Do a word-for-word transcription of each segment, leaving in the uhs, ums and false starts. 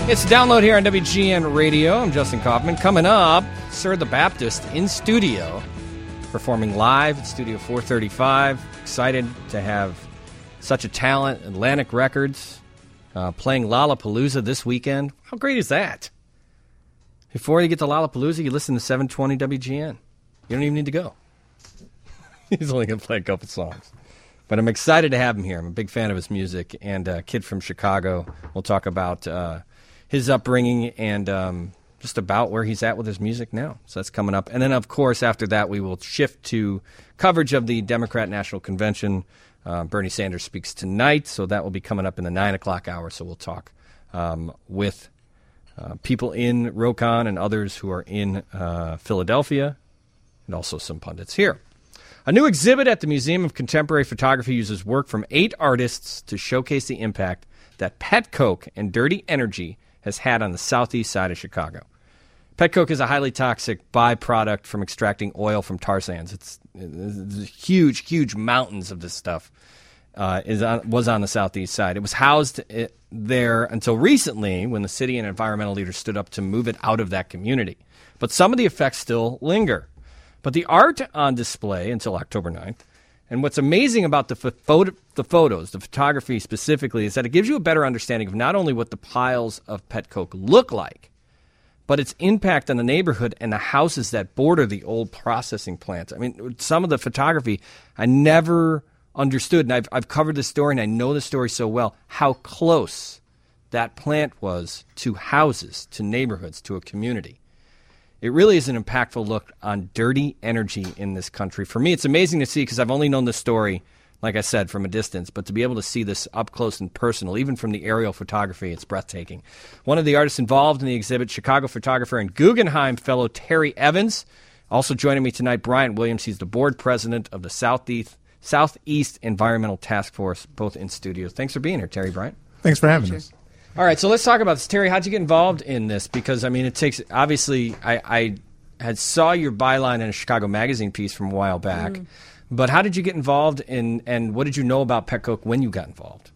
It's a download here on W G N Radio. I'm Justin Kaufman. Coming up, Sir the Baptist in studio, performing live at Studio four thirty-five. Excited to have such a talent. Atlantic Records uh, playing Lollapalooza this weekend. How great is that? Before you get to Lollapalooza, you listen to seven twenty W G N. You don't even need to go. He's only going to play a couple songs. But I'm excited to have him here. I'm a big fan of his music. And a kid from Chicago. We'll talk about uh, his upbringing and um, just about where he's at with his music now. So that's coming up. And then, of course, after that, we will shift to coverage of the Democrat National Convention. Uh, Bernie Sanders speaks tonight, so that will be coming up in the nine o'clock hour. So we'll talk um, with uh, people in Rokon and others who are in uh, Philadelphia, and also some pundits here. A new exhibit at the Museum of Contemporary Photography uses work from eight artists to showcase the impact that pet coke and dirty energy has had on the southeast side of Chicago. Pet coke is a highly toxic byproduct from extracting oil from tar sands. It's, it's huge, huge mountains of this stuff uh, is on, was on the southeast side. It was housed it, there until recently when the city and environmental leaders stood up to move it out of that community. But some of the effects still linger. But the art on display until October ninth, and what's amazing about the, photo, the photos, the photography specifically, is that it gives you a better understanding of not only what the piles of pet coke look like, but its impact on the neighborhood and the houses that border the old processing plants. I mean, some of the photography I never understood, and I've, I've covered this story, and I know the story so well, how close that plant was to houses, to neighborhoods, to a community. It really is an impactful look on dirty energy in this country. For me, it's amazing to see because I've only known this story, like I said, from a distance. But to be able to see this up close and personal, even from the aerial photography, it's breathtaking. One of the artists involved in the exhibit, Chicago photographer and Guggenheim fellow Terry Evans. Also joining me tonight, Bryant Williams. He's the board president of the Southeast, Southeast Environmental Task Force, both in studio. Thanks for being here, Terry. Bryant. Thanks for having us. All right, so let's talk about this. Terry, how'd you get involved in this? Because, I mean, it takes – obviously, I, I had saw your byline in a Chicago Magazine piece from a while back. Mm. But how did you get involved in – and what did you know about pet coke when you got involved?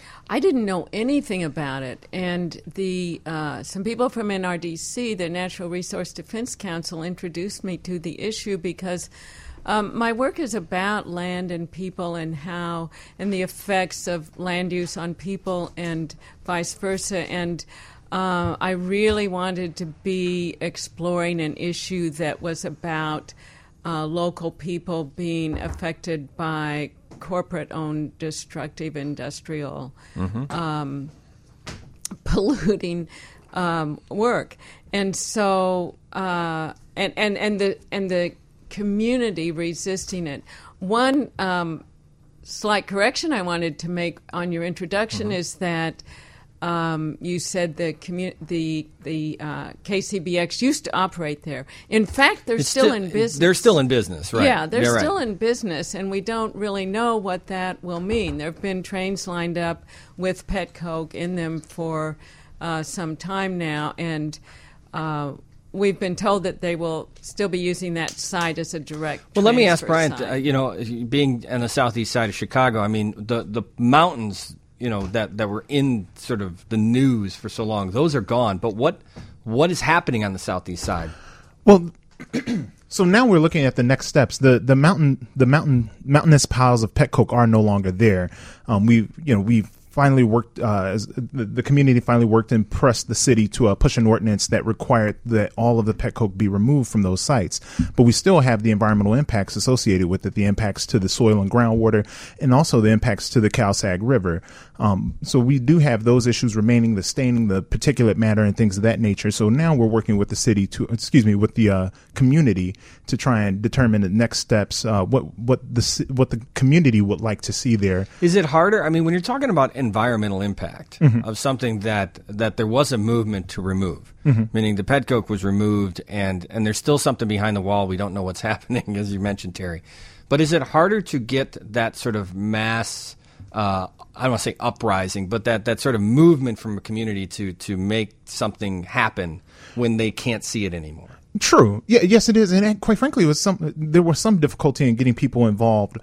I didn't know anything about it. And the uh, some people from N R D C, the Natural Resource Defense Council, introduced me to the issue because – Um, my work is about land and people and how and the effects of land use on people and vice versa. And uh, I really wanted to be exploring an issue that was about uh, local people being affected by corporate-owned destructive industrial mm-hmm. um, polluting um, work. And so uh, and, and, and the and the community resisting it. One um, slight correction I wanted to make on your introduction mm-hmm. is that um, you said the commu- the the uh, K C B X used to operate there. In fact, they're still, still in business. They're still in business, right? Yeah, they're You're still right. in business, and we don't really know what that will mean. There have been trains lined up with pet coke in them for uh, some time now, and uh, we've been told that they will still be using that site as a direct Well, let me ask Brian, site. uh, you know, being on the southeast side of Chicago, I mean, the, the mountains, you know, that, that were in sort of the news for so long, those are gone. But what what is happening on the southeast side? Well, so now we're looking at the next steps. The the mountain the mountain mountainous piles of pet coke are no longer there. Um, we you know we've finally worked, uh, as the, the community finally worked and pressed the city to uh, push an ordinance that required that all of the pet coke be removed from those sites. But we still have the environmental impacts associated with it, the impacts to the soil and groundwater, and also the impacts to the Cal-Sag River. Um, so we do have those issues remaining, the staining, the particulate matter, and things of that nature. So now we're working with the city to, excuse me, with the uh, community to try and determine the next steps, uh, what what the what the community would like to see there. Is it harder? I mean, when you're talking about environmental impact mm-hmm. of something that that there was a movement to remove, mm-hmm. meaning the pet coke was removed, and and there's still something behind the wall. We don't know what's happening, as you mentioned, Terry. But is it harder to get that sort of mass? Uh, I don't want to say uprising, but that, that sort of movement from a community to, to make something happen when they can't see it anymore. True. Yeah. Yes, it is. And quite frankly, it was some, there was some difficulty in getting people involved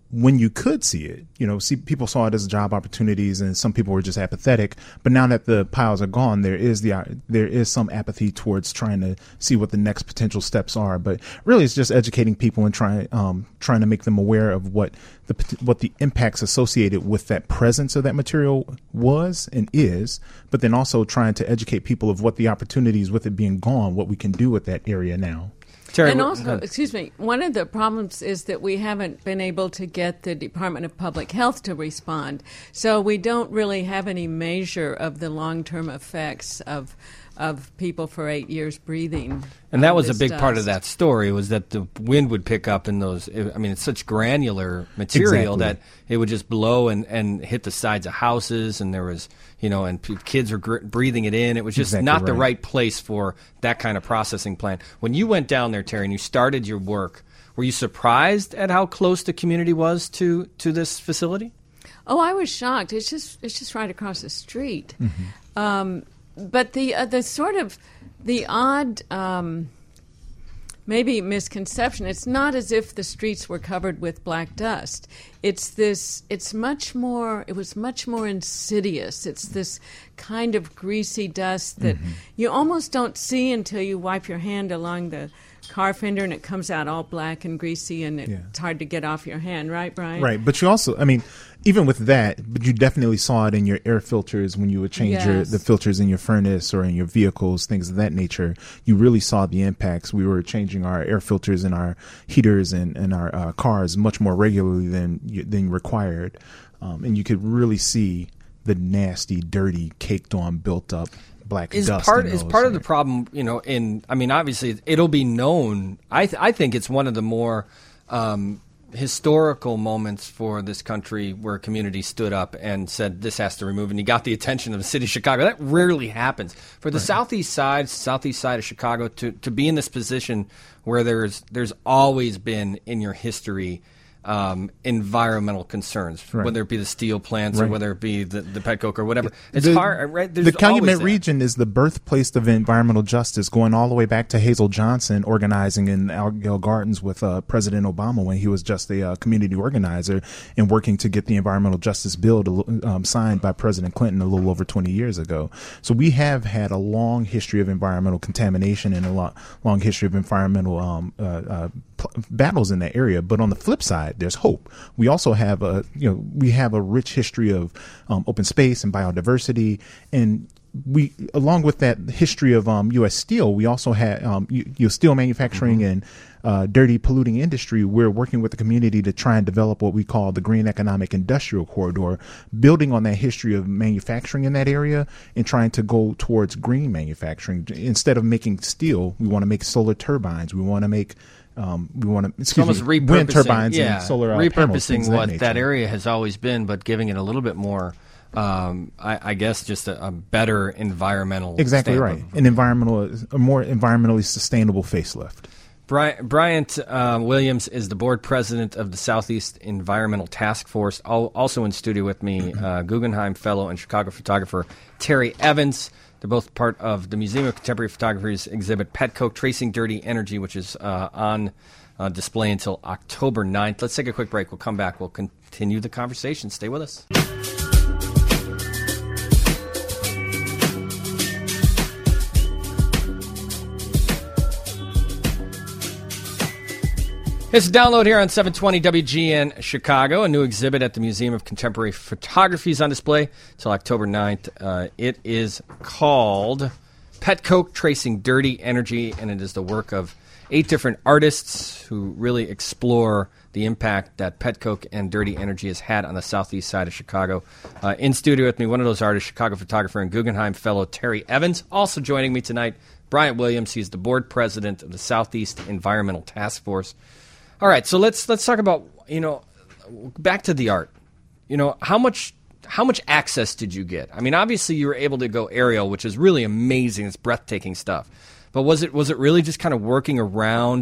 when you could see it, you know, see people saw it as job opportunities, and some people were just apathetic. But now that the piles are gone, there is the there is some apathy towards trying to see what the next potential steps are. But really, it's just educating people and trying um, trying to make them aware of what the what the impacts associated with that presence of that material was and is. But then also trying to educate people of what the opportunities with it being gone, what we can do with that area now. Terry, and also, excuse me, one of the problems is that we haven't been able to get the Department of Public Health to respond. So we don't really have any measure of the long-term effects of of people for eight years breathing. And that was a big dust. part of that story, was that the wind would pick up in those. I mean, it's such granular material Exactly. that it would just blow and, and hit the sides of houses, and there was, you know, and p- kids were gr- breathing it in. It was just Exactly not the right. right place for that kind of processing plant. When you went down there, Terry, and you started your work, were you surprised at how close the community was to, to this facility? Oh, I was shocked. It's just it's just right across the street. Mm-hmm. Um, but the uh, the sort of the odd um, maybe misconception. It's not as if the streets were covered with black dust. It's this. It's much more. It was much more insidious. It's this kind of greasy dust that Mm-hmm. you almost don't see until you wipe your hand along the car fender, and it comes out all black and greasy, and it, Yeah. it's hard to get off your hand. Right, Brian? Right, but you also, I mean, even with that, but you definitely saw it in your air filters when you would change your, Yes. the filters in your furnace or in your vehicles, things of that nature. You really saw the impacts. We were changing our air filters and our heaters and, and our uh, cars much more regularly than you- than required, um, and you could really see the nasty, dirty, caked on, built up black Is dust. part in is those, part of the right? problem, you know. In I mean, obviously, it'll be known. I th- I think it's one of the more um, historical moments for this country where a community stood up and said this has to remove, and you got the attention of the city of Chicago. That rarely happens for the southeast side, southeast side of Chicago to to be in this position where there's there's always been in your history. Um, environmental concerns, Right. whether it be the steel plants or Right. whether it be the, the Petcoke or whatever. It's The- hard, right? There's the Calumet always that. region is the birthplace of environmental justice, going all the way back to Hazel Johnson organizing in Algale Gardens with uh, President Obama when he was just a uh, community organizer and working to get the environmental justice bill to, um, signed by President Clinton a little over twenty years ago. So we have had a long history of environmental contamination and a lo- long history of environmental um, uh, uh, pl- battles in that area. But on the flip side, there's hope. We also have a, you know, we have a rich history of um, open space and biodiversity, and we, along with that history of um, U S Steel, we also had um, U- U S steel manufacturing and uh, dirty, polluting industry. We're working with the community to try and develop what we call the Green Economic Industrial Corridor, building on that history of manufacturing in that area and trying to go towards green manufacturing. Instead of making steel, we want to make solar turbines. We want to make Um, we want to It's excuse almost me, repurposing, wind turbines yeah, and solar uh, repurposing panels, things of what that, that nature. area has always been, but giving it a little bit more, um, I, I guess, just a, a better environmental. Exactly stamp. right. An environmental, a more environmentally sustainable facelift. Bri- Bryant uh, Williams is the board president of the Southeast Environmental Task Force. Al- Also in studio with me, uh, Guggenheim Fellow and Chicago photographer Terry Evans. They're both part of the Museum of Contemporary Photography's exhibit Petcoke Tracing Dirty Energy, which is uh, on uh, display until October ninth. Let's take a quick break. We'll come back. We'll continue the conversation. Stay with us. It's a download here on seven twenty W G N Chicago. A new exhibit at the Museum of Contemporary Photography is on display until October ninth. Uh, it is called Petcoke Tracing Dirty Energy, and it is the work of eight different artists who really explore the impact that petcoke and dirty energy has had on the southeast side of Chicago. Uh, in studio with me, one of those artists, Chicago photographer and Guggenheim Fellow Terry Evans. Also joining me tonight, Bryant Williams. He's the board president of the Southeast Environmental Task Force. All right, so let's let's talk about, you know, back to the art. You know, how much how much access did you get? I mean, obviously you were able to go aerial, which is really amazing. It's breathtaking stuff. But was it was it really just kind of working around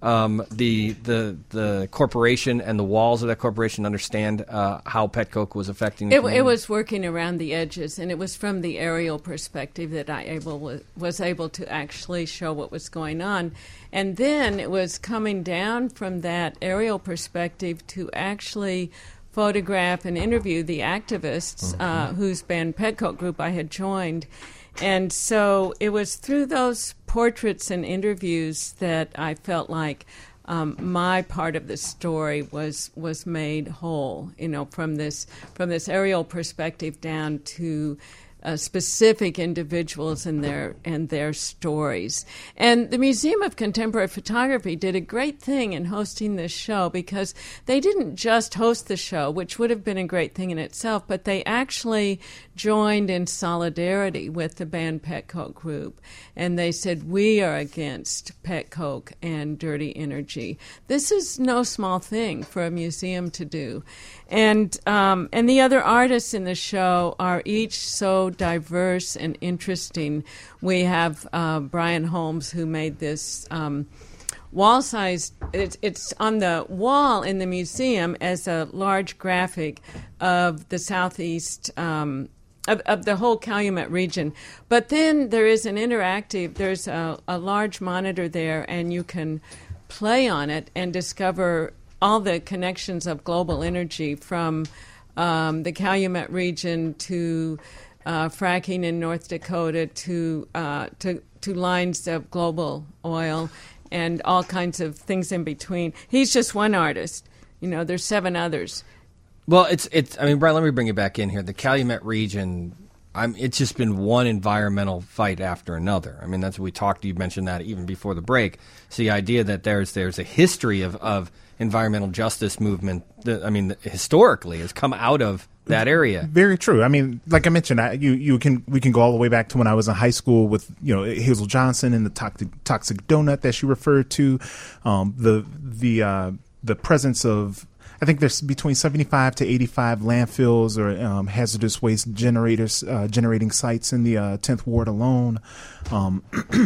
um, the the the corporation and the walls of that corporation understand uh, how Petcoke was affecting the It, community? it was working around the edges, and it was from the aerial perspective that I able was, was able to actually show what was going on. And then it was coming down from that aerial perspective to actually photograph and interview the activists Mm-hmm. uh, whose band Petcoke group I had joined. And so it was through those portraits and interviews that I felt like um, my part of the story was was made whole. You know, from this from this aerial perspective down to uh, specific individuals and their and their stories. And the Museum of Contemporary Photography did a great thing in hosting this show, because they didn't just host the show, which would have been a great thing in itself, but they actually joined in solidarity with the band Petcoke Group, and they said, we are against Petcoke and dirty energy. This is no small thing for a museum to do. And um, and the other artists in the show are each so diverse and interesting. We have uh, Brian Holmes, who made this um, wall-sized, it's, it's on the wall in the museum as a large graphic of the southeast um Of, of the whole Calumet region. But then there is an interactive, there's a, a large monitor there, and you can play on it and discover all the connections of global energy from um, the Calumet region to uh, fracking in North Dakota to, uh, to, to lines of global oil and all kinds of things in between. He's just one artist. You know, there's seven others. Well, it's it's. I mean, Brian, let me bring you back in here. The Calumet region, I'm. It's just been one environmental fight after another. I mean, that's what we talked. You mentioned that even before the break. It's the idea that there's there's a history of, of environmental justice movement. That, I mean, historically has come out of that area. Very true. I mean, like I mentioned, I, you you can we can go all the way back to when I was in high school with, you know, Hazel Johnson and the toxic toxic donut that she referred to, um, the the uh, the presence of, I think there's between seventy-five to eighty-five landfills or um, hazardous waste generators, uh, generating sites in the uh, tenth Ward alone. Um,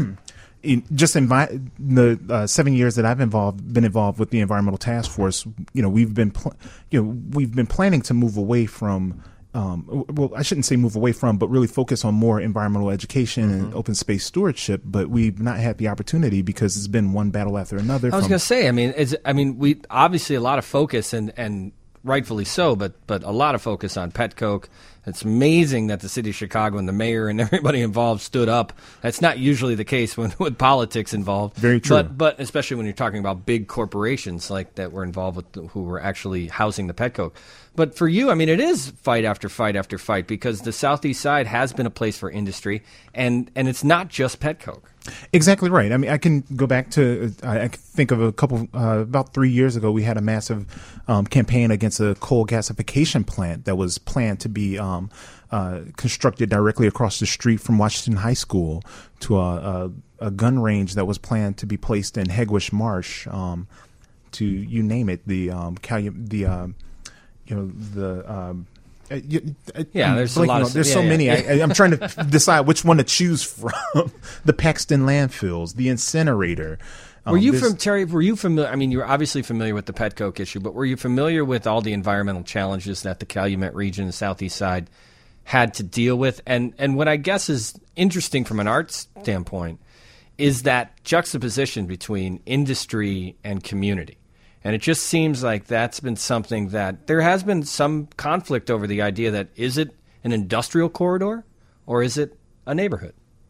in, just in my, the uh, seven years that I've involved, been involved with the Environmental Task Force, you know, we've been, pl- you know, we've been planning to move away from. Um, well, I shouldn't say move away from, but really focus on more environmental education mm-hmm. and open space stewardship. But we've not had the opportunity because it's been one battle after another. I was going to say, I mean, it's, I mean, we obviously a lot of focus and, and rightfully so, but but a lot of focus on Petcoke. It's amazing that the city of Chicago and the mayor and everybody involved stood up. That's not usually the case when with politics involved. Very true. But but especially when you're talking about big corporations like that were involved with the, who were actually housing the Petcoke. But for you, I mean, it is fight after fight after fight, because the Southeast Side has been a place for industry, and, and it's not just Petcoke. Exactly right. I mean, I can go back to, I, I can think of a couple, uh, about three years ago, we had a massive um, campaign against a coal gasification plant that was planned to be um, uh, constructed directly across the street from Washington High School, to a, a, a gun range that was planned to be placed in Hegwish Marsh, um, to, you name it, the, um, Calu- the, uh, you know, the, um, Uh, you, uh, yeah, I'm there's a lot on, of there's yeah, so yeah. many. I, I'm trying to decide which one to choose from. The Paxton landfills, the incinerator. Um, Were you this- from Terry? Were you familiar? I mean, you were obviously familiar with the Petcoke issue, but were you familiar with all the environmental challenges that the Calumet region, the Southeast Side, had to deal with? And and what I guess is interesting from an art standpoint is that juxtaposition between industry and community. And it just seems like that's been something that there has been some conflict over the idea that, is it an industrial corridor or is it a neighborhood?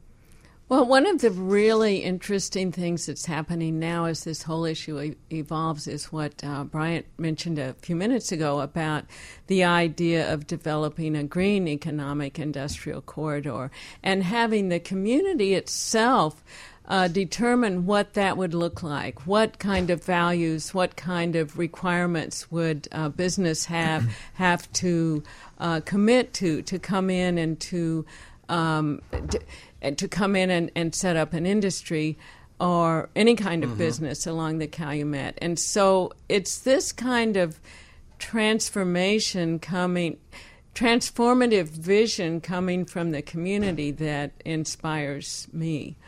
Well, one of the really interesting things that's happening now as this whole issue e- evolves is what uh, Bryant mentioned a few minutes ago about the idea of developing a green economic industrial corridor and having the community itself Uh, determine what that would look like, what kind of values, what kind of requirements would uh, business have have to uh, commit to to come in and to um, to, to come in and, and set up an industry or any kind of mm-hmm. business along the Calumet. And so it's this kind of transformation coming, transformative vision coming from the community that inspires me.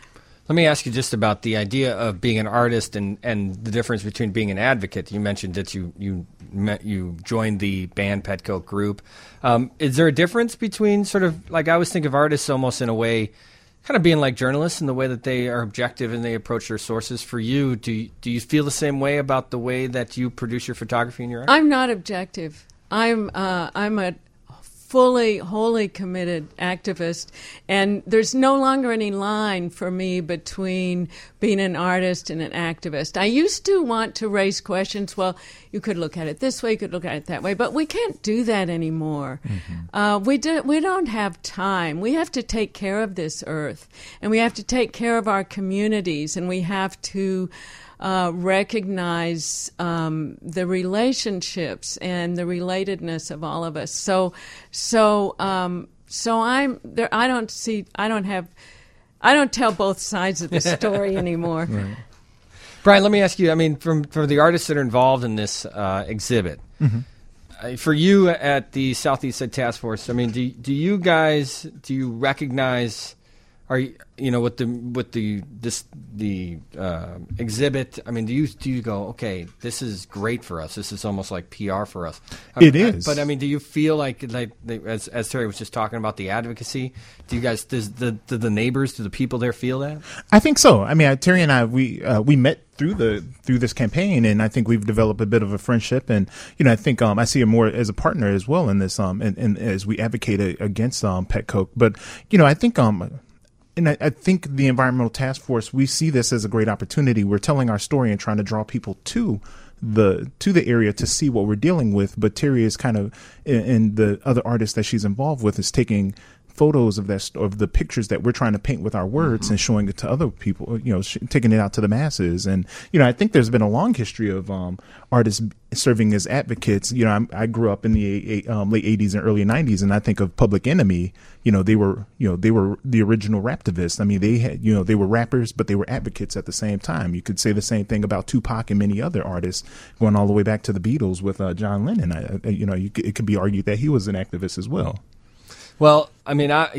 Let me ask you just about the idea of being an artist and, and the difference between being an advocate. You mentioned that you you met, you joined the band Pet Coke group. Um, is there a difference between sort of, like, I always think of artists almost in a way, kind of being like journalists in the way that they are objective and they approach their sources. For you, do you, do you feel the same way about the way that you produce your photography and your art? I'm not objective. I'm uh, I'm a fully, wholly committed activist, and there's no longer any line for me between being an artist and an activist. I used to want to raise questions, well, you could look at it this way, you could look at it that way, but we can't do that anymore. Mm-hmm. Uh, we, do, we don't have time. We have to take care of this earth, and we have to take care of our communities, and we have to Uh, recognize um, the relationships and the relatedness of all of us. So, so, um, so I'm there. I don't see. I don't have. I don't tell both sides of the story anymore. Right. Brian, let me ask you. I mean, from for the artists that are involved in this uh, exhibit, mm-hmm. uh, for you at the Southeast Side Task Force, I mean, do do you guys do you recognize? Are you, you know, with the with the this the uh, exhibit? I mean, do you do you go, okay, this is great for us. This is almost like P R for us. It I, is. But I mean, do you feel like like as as Terry was just talking about the advocacy? Do you guys does the do the neighbors, do the people there feel that? I think so. I mean, Terry and I we uh, we met through the through this campaign, and I think we've developed a bit of a friendship. And you know, I think um, I see him more as a partner as well in this um and, and as we advocate against um Pet Coke. But you know, I think um. And I, I think the Environmental Task Force, we see this as a great opportunity. We're telling our story and trying to draw people to the to the area to see what we're dealing with. But Terry is kind of, and the other artists that she's involved with, is taking photos of that of the pictures that we're trying to paint with our words mm-hmm. and showing it to other people, you know, sh- taking it out to the masses. And you know, I think there's been a long history of um, artists serving as advocates. You know, I'm, I grew up in the um, late eighties and early nineties, and I think of Public Enemy. You know, they were you know they were the original raptivists. I mean, they had you know they were rappers, but they were advocates at the same time. You could say the same thing about Tupac and many other artists, going all the way back to the Beatles with uh, John Lennon. I, I, you know, you, it could be argued that he was an activist as well. Well, I mean, I,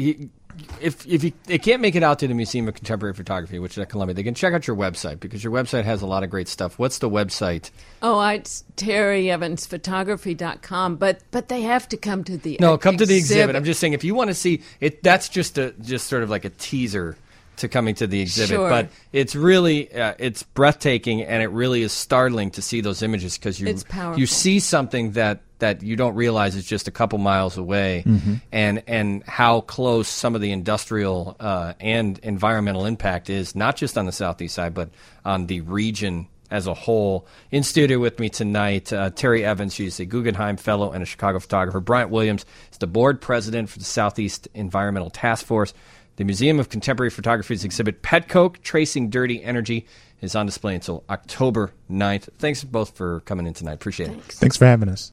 if if you, they can't make it out to the Museum of Contemporary Photography, which is at Columbia, they can check out your website, because your website has a lot of great stuff. What's the website? Oh, it's terry evans photography dot com, but but they have to come to the no, ex- come to the exhibit. exhibit. I'm just saying, if you want to see it, that's just a just sort of like a teaser to coming to the exhibit. Sure. But it's really uh, it's breathtaking, and it really is startling to see those images, because you It's powerful. you see something that. that you don't realize is just a couple miles away, mm-hmm. and and how close some of the industrial uh, and environmental impact is, not just on the Southeast side, but on the region as a whole. In studio with me tonight, uh, Terry Evans. She's a Guggenheim Fellow and a Chicago photographer. Bryant Williams is the board president for the Southeast Environmental Task Force. The Museum of Contemporary Photography's exhibit, Pet Coke, Tracing Dirty Energy, is on display until October ninth. Thanks both for coming in tonight. Appreciate Thanks. it. Thanks for having us.